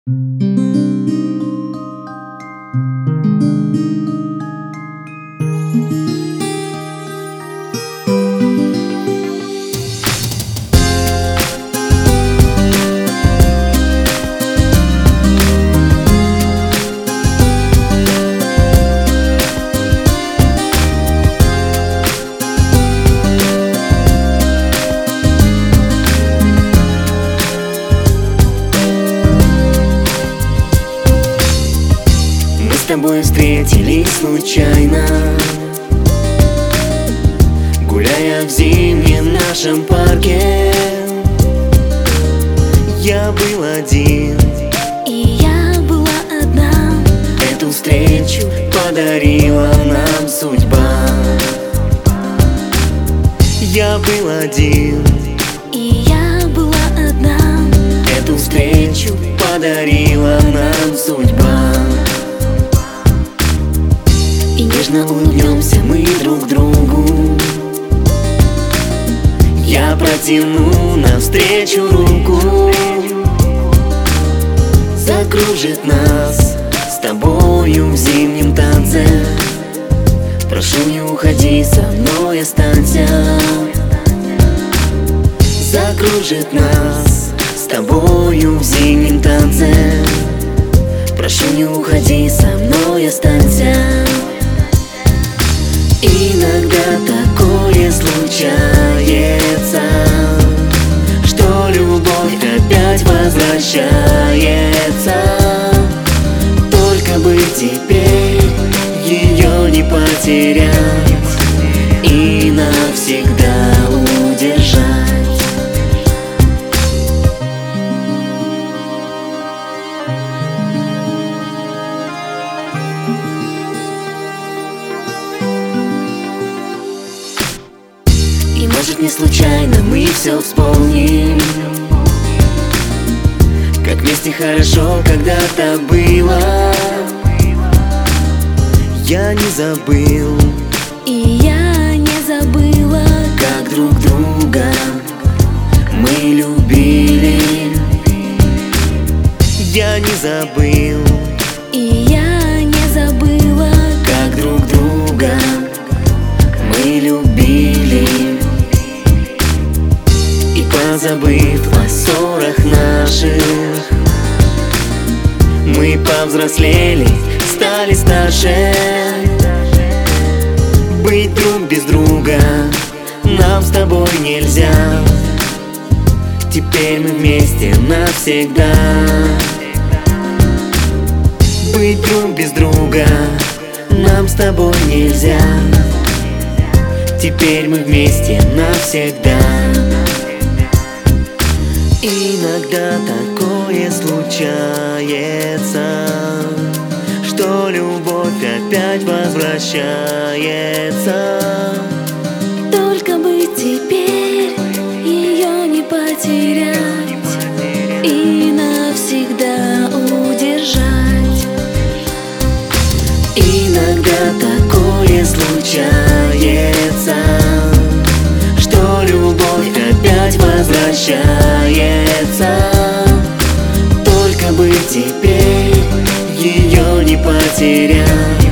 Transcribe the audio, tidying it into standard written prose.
С тобой встретились случайно, гуляя в зимнем нашем парке. Я был один, и я была одна. Эту встречу подарила нам судьба. Я был один, И я была одна. Эту встречу подарила нам судьба. И нежно улыбнемся мы друг другу. Я протяну навстречу руку. Закружит нас с тобою в зимнем танце. Прошу, не уходи, со мной останься. Закружит нас с тобою в зимнем танце. Прошу, не уходи, со мной останься. Иногда такое случается, что любовь опять возвращается. Только бы теперь ее не потерять и навсегда удержать. И может, не случайно мы все вспомним, как вместе хорошо когда-то было. Я не забыл, И я не забыла, как друг друга мы любили. Я не забыл, и я не забыла, как друг друга мы любили. И позабыв о ссорах наших, мы повзрослели, стали старше. Быть друг без друга нам с тобой нельзя. Теперь мы вместе навсегда. Быть друг без друга нам с тобой нельзя. Теперь мы вместе навсегда. Иногда такое случается, что любовь опять возвращается. только бы теперь ее не потерять и навсегда удержать. Иногда такое случается, что любовь опять возвращается. Только бы теперь ее не потерять